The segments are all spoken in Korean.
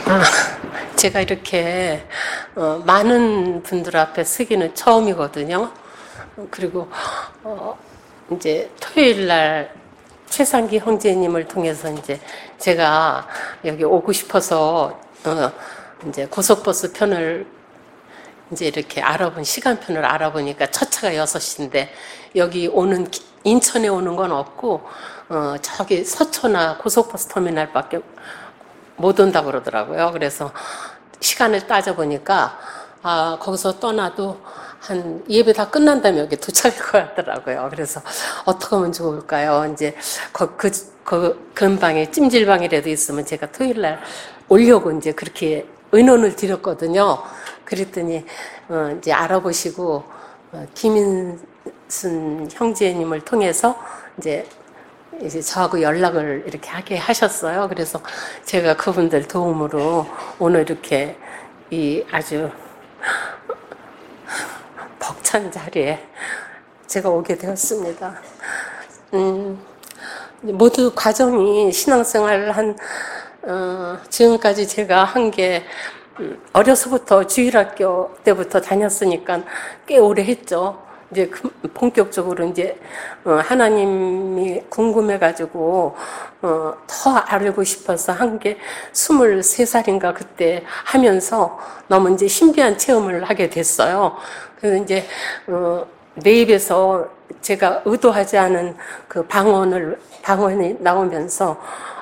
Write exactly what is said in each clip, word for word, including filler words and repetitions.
아, 제가 이렇게 어, 많은 분들 앞에 서기는 처음이거든요. 그리고 어, 이제 토요일 날 최상기 형제님을 통해서 이제 제가 여기 오고 싶어서 어, 이제 고속버스 편을 이제 이렇게 알아본 시간편을 알아보니까 첫 차가 여섯 시인데 여기 오는 인천에 오는 건 없고 어, 저기 서초나 고속버스 터미널밖에 못 온다고 그러더라고요. 그래서 시간을 따져보니까 아, 거기서 떠나도 한 예배 다 끝난 다음에 여기 도착할 것 같더라고요. 그래서 어떻게 하면 좋을까요? 이제 그, 그, 그 근방에 찜질방이라도 있으면 제가 토요일 날 오려고 이제 그렇게 의논을 드렸거든요. 그랬더니 어, 이제 알아보시고 어, 김인순 형제님을 통해서 이제 이제 저하고 연락을 이렇게 하게 하셨어요. 그래서 제가 그분들 도움으로 오늘 이렇게 이 아주 벅찬 자리에 제가 오게 되었습니다. 음, 모두 과정이 신앙생활을 한 어, 지금까지 제가 한 게 음, 어려서부터 주일학교 때부터 다녔으니까 꽤 오래 했죠. 이제 본격적으로 이제 하나님이 궁금해가지고 어, 더 알고 싶어서 한 게 스물세 살인가 그때 하면서 너무 이제 신비한 체험을 하게 됐어요. 그래서 이제 어, 내 입에서 제가 의도하지 않은 그 방언을 방언이 나오면서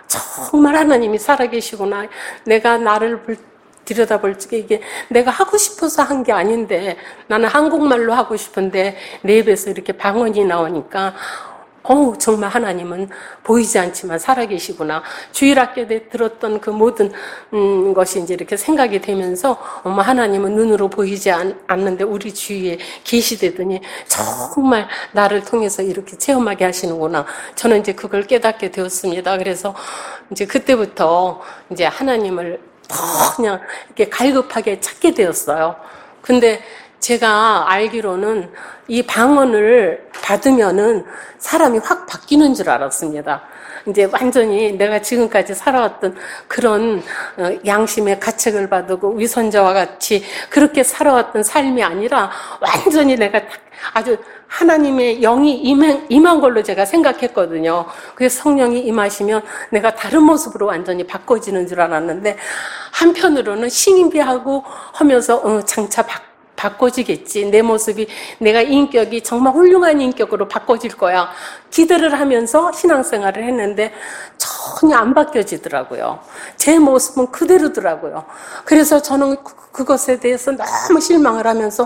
정말 하나님이 살아계시구나. 내가 나를 볼 들여다볼 적에 이게 내가 하고 싶어서 한 게 아닌데 나는 한국말로 하고 싶은데 내 입에서 이렇게 방언이 나오니까 어우 정말 하나님은 보이지 않지만 살아계시구나. 주일학교 때 들었던 그 모든 음, 것이 이제 이렇게 생각이 되면서 어머 하나님은 눈으로 보이지 않, 않는데 우리 주위에 계시되더니 정말 나를 통해서 이렇게 체험하게 하시는구나. 저는 이제 그걸 깨닫게 되었습니다. 그래서 이제 그때부터 이제 하나님을 더 그냥 이렇게 갈급하게 찾게 되었어요. 근데 제가 알기로는 이 방언을 받으면은 사람이 확 바뀌는 줄 알았습니다. 이제 완전히 내가 지금까지 살아왔던 그런 양심의 가책을 받고 위선자와 같이 그렇게 살아왔던 삶이 아니라 완전히 내가 아주 하나님의 영이 임한, 임한 걸로 제가 생각했거든요. 그래서 성령이 임하시면 내가 다른 모습으로 완전히 바꿔지는 줄 알았는데 한편으로는 신비하고 하면서 어, 장차 바, 바꿔지겠지. 내 모습이 내가 인격이 정말 훌륭한 인격으로 바꿔질 거야. 기대를 하면서 신앙생활을 했는데 전혀 안 바뀌어지더라고요. 제 모습은 그대로더라고요. 그래서 저는 그것에 대해서 너무 실망을 하면서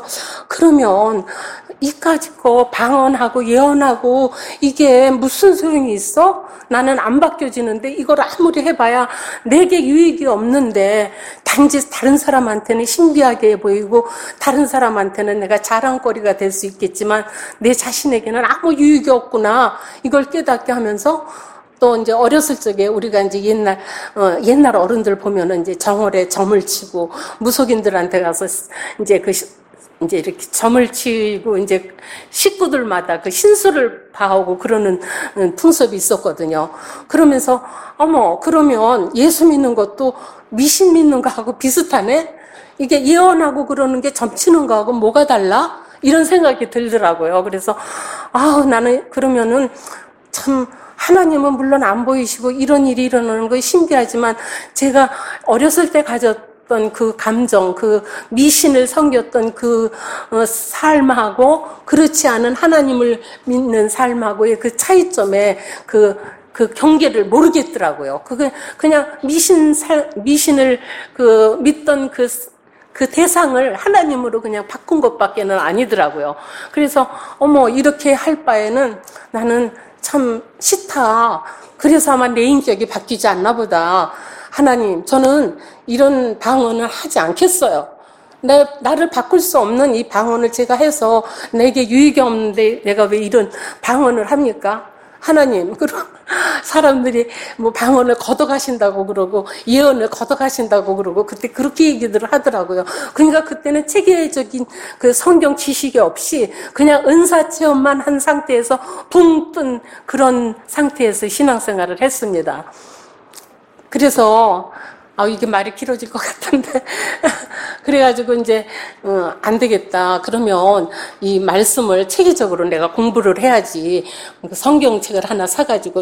그러면 이까짓 거 방언하고 예언하고 이게 무슨 소용이 있어? 나는 안 바뀌어지는데 이걸 아무리 해봐야 내게 유익이 없는데 단지 다른 사람한테는 신비하게 보이고 다른 사람한테는 내가 자랑거리가 될 수 있겠지만 내 자신에게는 아무 유익이 없구나. 이걸 깨닫게 하면서 또 이제 어렸을 적에 우리가 이제 옛날 어, 옛날 어른들 보면은 이제 정월에 점을 치고 무속인들한테 가서 이제 그 이제 이렇게 점을 치고 이제 식구들마다 그 신수를 봐오고 그러는 풍습이 있었거든요. 그러면서 어머 그러면 예수 믿는 것도 미신 믿는 거하고 비슷하네? 이게 예언하고 그러는 게 점 치는 거하고 뭐가 달라? 이런 생각이 들더라고요. 그래서 아 나는 그러면은 참 하나님은 물론 안 보이시고 이런 일이 일어나는 거 신기하지만 제가 어렸을 때 가졌던 그 감정, 그 미신을 섬겼던 그 삶하고 그렇지 않은 하나님을 믿는 삶하고의 그 차이점에 그, 그 경계를 모르겠더라고요. 그게 그냥 미신, 살, 미신을 그 믿던 그 그 대상을 하나님으로 그냥 바꾼 것밖에는 아니더라고요. 그래서 어머 이렇게 할 바에는 나는 참 싫다. 그래서 아마 내 인격이 바뀌지 않나 보다. 하나님, 저는 이런 방언을 하지 않겠어요. 내, 나를 바꿀 수 없는 이 방언을 제가 해서 내게 유익이 없는데 내가 왜 이런 방언을 합니까? 하나님, 그리고 사람들이 뭐 방언을 걷어가신다고 그러고 예언을 걷어가신다고 그러고 그때 그렇게 얘기들을 하더라고요. 그러니까 그때는 체계적인 그 성경 지식이 없이 그냥 은사 체험만 한 상태에서 붕 뜬 그런 상태에서 신앙생활을 했습니다. 그래서 아, 이게 말이 길어질 것 같은데. 그래가지고 이제, 어, 안 되겠다. 그러면 이 말씀을 체계적으로 내가 공부를 해야지. 성경책을 하나 사가지고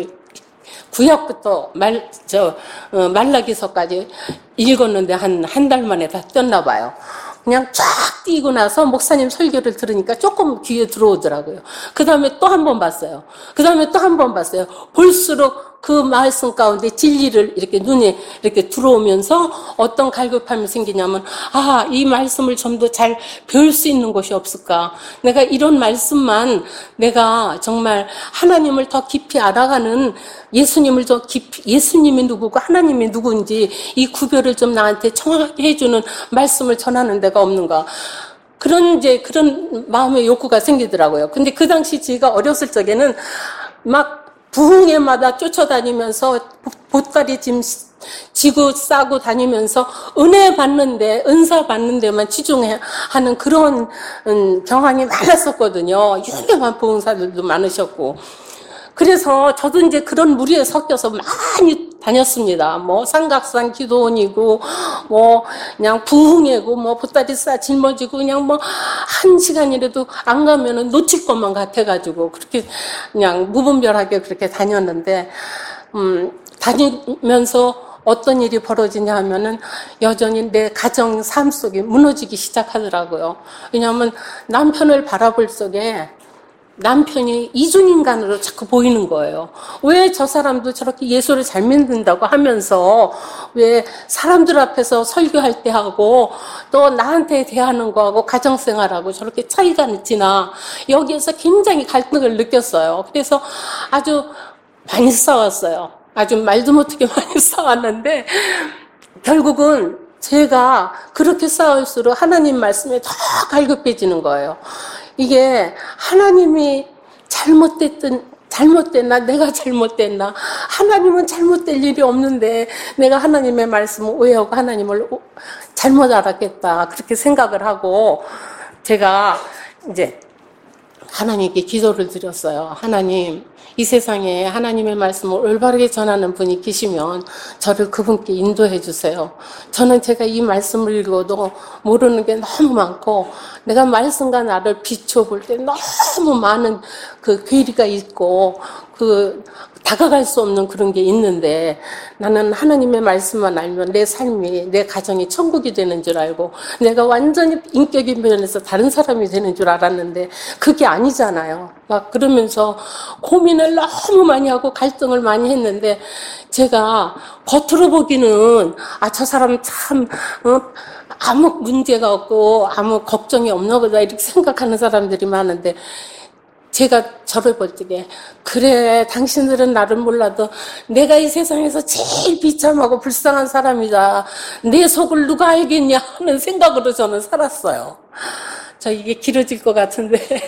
구약부터 말, 저, 어, 말라기서까지 읽었는데 한, 한 달 만에 다 떴나 봐요. 그냥 쫙 뛰고 나서 목사님 설교를 들으니까 조금 귀에 들어오더라고요. 그 다음에 또 한 번 봤어요. 그 다음에 또 한 번 봤어요. 볼수록 그 말씀 가운데 진리를 이렇게 눈에 이렇게 들어오면서 어떤 갈급함이 생기냐면, 아, 이 말씀을 좀 더 잘 배울 수 있는 곳이 없을까? 내가 이런 말씀만 내가 정말 하나님을 더 깊이 알아가는, 예수님을 더 깊이, 예수님이 누구고 하나님이 누구인지 이 구별을 좀 나한테 정확하게 해주는 말씀을 전하는 데가 없는가? 그런 이제 그런 마음의 욕구가 생기더라고요. 근데 그 당시 제가 어렸을 적에는 막 부흥회마다 쫓아다니면서 보따리 짐 지고 싸고 다니면서 은혜 받는데, 은사 받는 데만 치중하는 그런 경향이 많았었거든요. 유명한 부흥사들도 많으셨고. 그래서 저도 이제 그런 무리에 섞여서 많이 다녔습니다. 뭐 삼각산 기도원이고, 뭐 그냥 부흥회고, 뭐 보따리 싸 짊어지고, 그냥 뭐 한 시간이라도 안 가면은 놓칠 것만 같아가지고 그렇게 그냥 무분별하게 그렇게 다녔는데, 음, 다니면서 어떤 일이 벌어지냐 하면은 여전히 내 가정 삶 속이 무너지기 시작하더라고요. 왜냐하면 남편을 바라볼 적에 남편이 이중인간으로 자꾸 보이는 거예요. 왜 저 사람도 저렇게 예수를 잘 믿는다고 하면서 왜 사람들 앞에서 설교할 때 하고 또 나한테 대하는 거하고 가정생활하고 저렇게 차이가 있지나, 여기에서 굉장히 갈등을 느꼈어요. 그래서 아주 많이 싸웠어요. 아주 말도 못하게 많이 싸웠는데 결국은 제가 그렇게 싸울수록 하나님 말씀에 더 갈급해지는 거예요. 이게 하나님이 잘못됐든 잘못됐나, 내가 잘못됐나, 하나님은 잘못될 일이 없는데 내가 하나님의 말씀을 오해하고 하나님을 잘못 알았겠다, 그렇게 생각을 하고 제가 이제 하나님께 기도를 드렸어요. 하나님, 이 세상에 하나님의 말씀을 올바르게 전하는 분이 계시면 저를 그분께 인도해 주세요. 저는 제가 이 말씀을 읽어도 모르는 게 너무 많고, 내가 말씀과 나를 비춰볼 때 너무 많은 그 괴리가 있고 그 다가갈 수 없는 그런 게 있는데, 나는 하나님의 말씀만 알면 내 삶이, 내 가정이 천국이 되는 줄 알고 내가 완전히 인격인 면에서 다른 사람이 되는 줄 알았는데 그게 아니잖아요. 막 그러면서 고민을 너무 많이 하고 갈등을 많이 했는데, 제가 겉으로 보기는 아, 저 사람 참 어, 아무 문제가 없고 아무 걱정이 없나 보다 이렇게 생각하는 사람들이 많은데, 제가 저를 볼 적에, 그래, 당신들은 나를 몰라도 내가 이 세상에서 제일 비참하고 불쌍한 사람이다, 내 속을 누가 알겠냐 하는 생각으로 저는 살았어요. 저 이게 길어질 것 같은데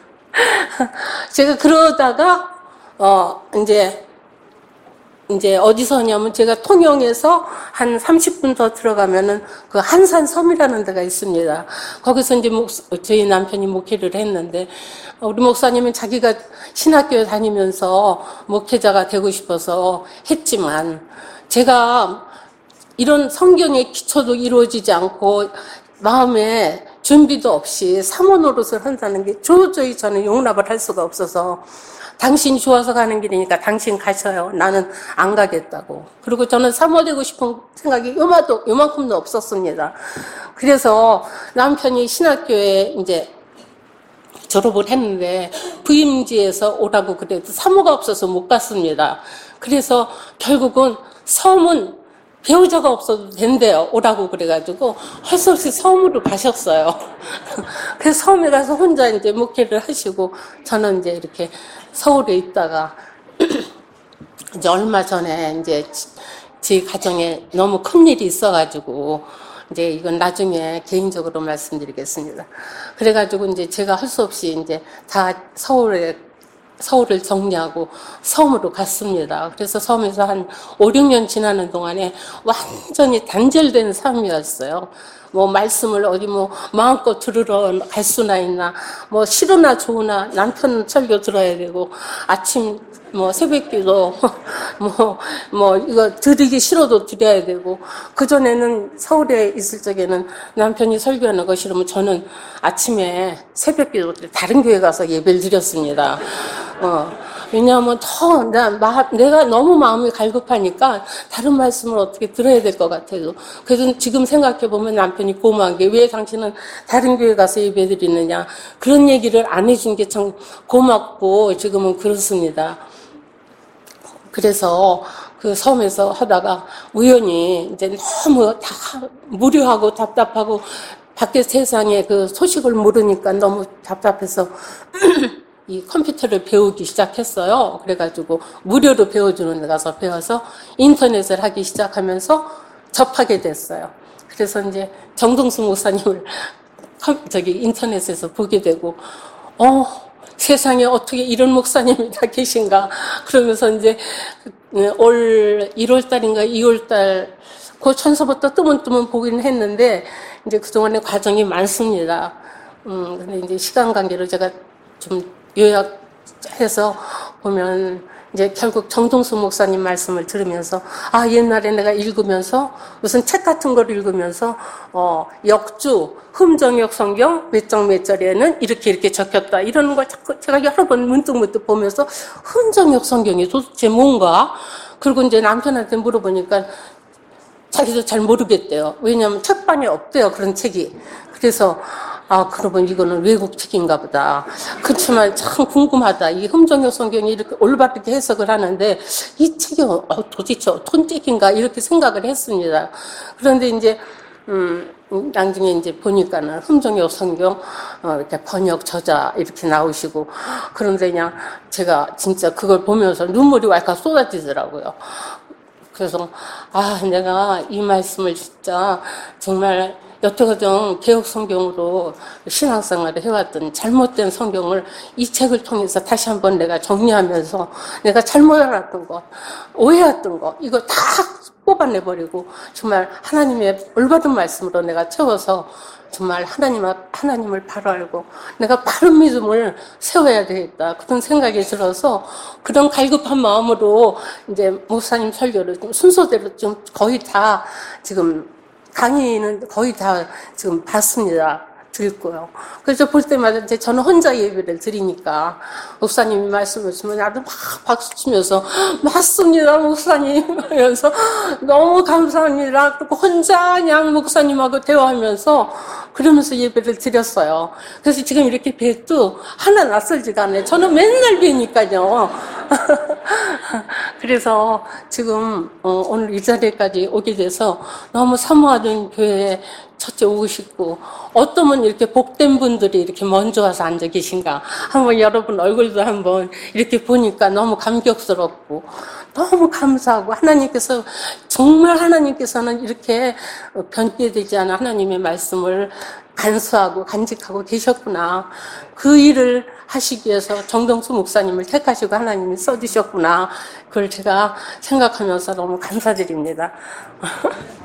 제가 그러다가 어 이제 이제 어디서냐면, 제가 통영에서 한 삼십 분 더 들어가면은 그 한산섬이라는 데가 있습니다. 거기서 이제 목, 저희 남편이 목회를 했는데, 우리 목사님은 자기가 신학교에 다니면서 목회자가 되고 싶어서 했지만, 제가 이런 성경의 기초도 이루어지지 않고 마음에 준비도 없이 사모 노릇을 한다는 게 도저히 저는 용납을 할 수가 없어서, 당신이 좋아서 가는 길이니까 당신 가셔요, 나는 안 가겠다고. 그리고 저는 사모되고 싶은 생각이 요마도, 요만큼도 없었습니다. 그래서 남편이 신학교에 이제 졸업을 했는데 부임지에서 오라고 그래도 사모가 없어서 못 갔습니다. 그래서 결국은 섬은 배우자가 없어도 된대요, 오라고 그래가지고 할 수 없이 섬으로 가셨어요. 그래서 섬에 가서 혼자 이제 목회를 하시고, 저는 이제 이렇게 서울에 있다가 이제 얼마 전에 이제 제 가정에 너무 큰 일이 있어가지고, 이제 이건 나중에 개인적으로 말씀드리겠습니다. 그래가지고 이제 제가 할 수 없이 이제 다 서울에 서울을 정리하고 섬으로 갔습니다. 그래서 섬에서 한 오, 육 년 지나는 동안에 완전히 단절된 삶이었어요. 뭐 말씀을 어디 뭐 마음껏 들으러 갈 수나 있나, 뭐 싫으나 좋으나 남편 설교 들어야 되고, 아침 뭐 새벽기도 뭐, 뭐, 이거 드리기 싫어도 드려야 되고, 그전에는 서울에 있을 적에는 남편이 설교하는 거 싫으면 저는 아침에 새벽 기도 때 다른 교회 가서 예배를 드렸습니다. 어, 왜냐하면 더, 나, 마, 내가 너무 마음이 갈급하니까 다른 말씀을 어떻게 들어야 될 것 같아요. 그래서 지금 생각해보면 남편이 고마운 게 왜 당신은 다른 교회 가서 예배 드리느냐. 그런 얘기를 안 해준 게 참 고맙고 지금은 그렇습니다. 그래서 그 섬에서 하다가 우연히 이제 너무 다 무료하고 답답하고 밖에 세상에 그 소식을 모르니까 너무 답답해서 이 컴퓨터를 배우기 시작했어요. 그래가지고 무료로 배워주는 데 가서 배워서 인터넷을 하기 시작하면서 접하게 됐어요. 그래서 이제 정동수 목사님을 저기 인터넷에서 보게 되고, 어, 세상에 어떻게 이런 목사님이 다 계신가. 그러면서 이제 올 일월 달인가 이월 달, 그 천서부터 뜨문뜨문 보긴 했는데, 이제 그동안에 과정이 많습니다. 음, 근데 이제 시간 관계로 제가 좀 요약해서 보면 이제 결국 정동수 목사님 말씀을 들으면서 아 옛날에 내가 읽으면서 무슨 책 같은 걸 읽으면서 어 역주 흠정역 성경 몇 장 몇 절에는 이렇게 이렇게 적혔다 이런 걸 자꾸 제가 여러 번 문득문득 보면서 흠정역 성경이 도대체 뭔가 그리고 이제 남편한테 물어보니까 자기도 잘 모르겠대요. 왜냐하면 책방에 없대요 그런 책이. 그래서 아, 그러면 이거는 외국 책인가 보다. 그렇지만 참 궁금하다. 이 흠정역 성경이 이렇게 올바르게 해석을 하는데 이 책이 어, 도대체 어떤 책인가 이렇게 생각을 했습니다. 그런데 이제 음, 나중에 이제 보니까는 흠정역 성경 어, 이렇게 번역 저자 이렇게 나오시고 그런데 그냥 제가 진짜 그걸 보면서 눈물이 왈칵 쏟아지더라고요. 그래서 아, 내가 이 말씀을 진짜 정말 여태까지 개혁 성경으로 신앙생활을 해왔던 잘못된 성경을 이 책을 통해서 다시 한번 내가 정리하면서 내가 잘못 알았던 것, 오해했던 것, 이거 다 뽑아내버리고 정말 하나님의 올바른 말씀으로 내가 채워서 정말 하나님, 하나님을 바로 알고 내가 바른 믿음을 세워야 되겠다. 그런 생각이 들어서 그런 갈급한 마음으로 이제 목사님 설교를 좀 순서대로 좀 거의 다 지금 강의는 거의 다 지금 봤습니다. 듣고요. 그래서 볼 때마다 이제 저는 혼자 예배를 드리니까 목사님이 말씀을 주면 나도 막 박수 치면서 맞습니다 목사님 하면서 너무 감사합니다. 또 혼자 그냥 목사님하고 대화하면서 그러면서 예배를 드렸어요. 그래서 지금 이렇게 뵈도 하나 낯설지가 않아요. 저는 맨날 뵈니까요. 그래서 지금 오늘 이 자리까지 오게 돼서 너무 사모하던 교회에 첫째 오고 싶고 어떠면 이렇게 복된 분들이 이렇게 먼저 와서 앉아 계신가 한번 여러분 얼굴도 한번 이렇게 보니까 너무 감격스럽고 너무 감사하고 하나님께서 정말 하나님께서는 이렇게 변개되지 않은 하나님의 말씀을 간수하고 간직하고 계셨구나. 그 일을 하시기 위해서 정동수 목사님을 택하시고 하나님이 써주셨구나. 그걸 제가 생각하면서 너무 감사드립니다.